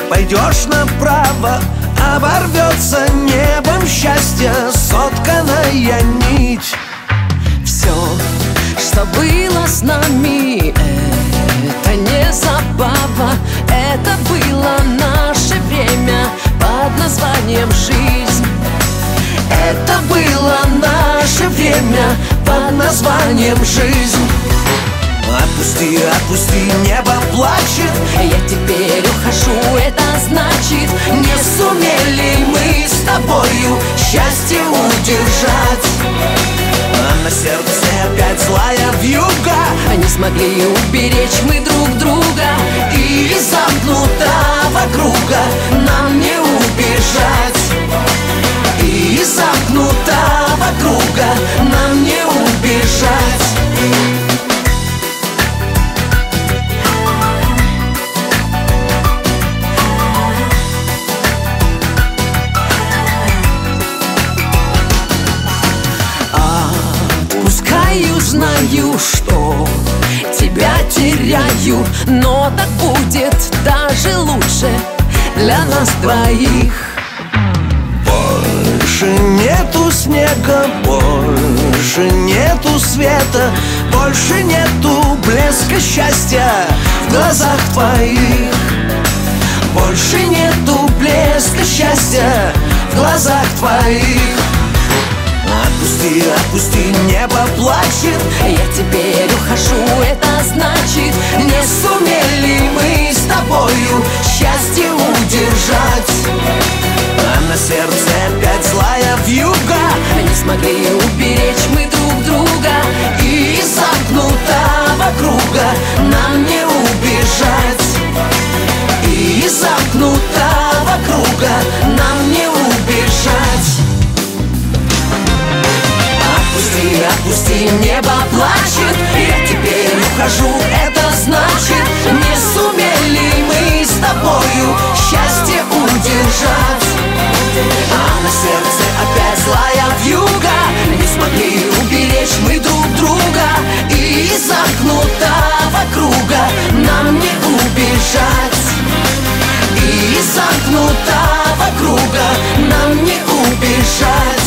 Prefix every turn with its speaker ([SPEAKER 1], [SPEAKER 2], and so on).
[SPEAKER 1] пойдешь направо, оборвется небом счастья сотканная нить.
[SPEAKER 2] Все, что было с нами, это не забава, это было наше время под названием жизнь.
[SPEAKER 1] Это было наше время под названием жизнь. Отпусти, отпусти, небо плачет.
[SPEAKER 2] Я теперь ухожу, это значит,
[SPEAKER 1] не сумели мы с тобою счастье удержать. А на сердце опять злая вьюга.
[SPEAKER 2] Не смогли уберечь мы друг друга,
[SPEAKER 1] и из замкнутого круга нам не убежать. И из замкнутого круга нам не убежать.
[SPEAKER 2] Отпускаю, знаю, что тебя теряю, но так будет даже лучше для нас двоих.
[SPEAKER 1] Больше нету снега, больше нету света, больше нету блеска счастья в глазах твоих. Больше нету блеска счастья в глазах твоих. Отпусти, отпусти, небо плачет.
[SPEAKER 2] Я теперь ухожу, это значит,
[SPEAKER 1] не сумели мы с тобою счастье удержать. А на сердце опять злая вьюга.
[SPEAKER 2] Не смогли уберечь мы друг друга,
[SPEAKER 1] и из замкнутого круга нам не убежать. И из замкнутого круга нам не убежать. Отпусти, отпусти, небо плачет. Я теперь ухожу, это значит, не сумели мы с тобою счастье удержать. А на сердце опять злая вьюга. Не смогли уберечь мы друг друга, и из замкнутого круга нам не убежать. И из замкнутого круга нам не убежать.